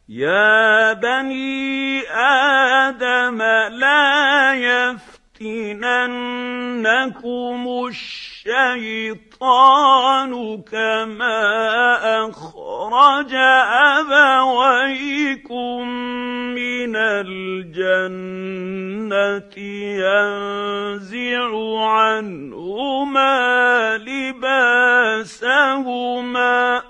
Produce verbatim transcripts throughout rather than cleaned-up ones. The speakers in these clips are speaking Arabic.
يَا بَنِي آدَمَ لَا يَفْتِنَنَّكُمُ الشَّيْطَانُ كَمَا أَخْرَجَ أَبَوَيْكُم مِّنَ الْجَنَّةِ يَنزِعُ عَنْهُمَا لِبَاسَهُمَا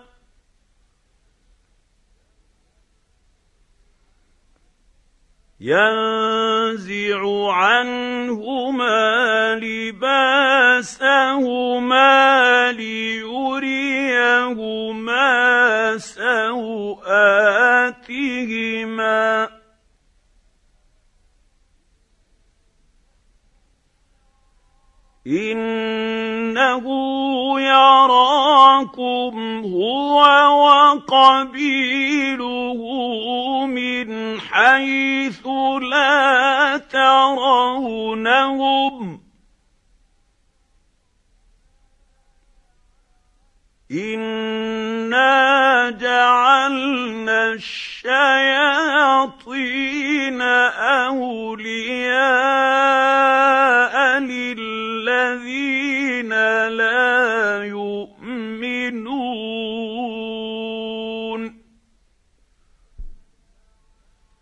يَنزِعُ عَنْهُمَا لِبَاسَهُمَا لِيُرِيَهُمَا سَوْآتِهِمَا ۗ إِنَّهُ يَرَاكُمْ هُوَ وَقَبِيلُهُ مِنْ حَيْثُ لَا تَرَوْنَهُمْ ۗ إِنَّا جَعَلْنَا الشَّيَاطِينَ أَوْلِيَاءَ لِلَّذِينَ لَا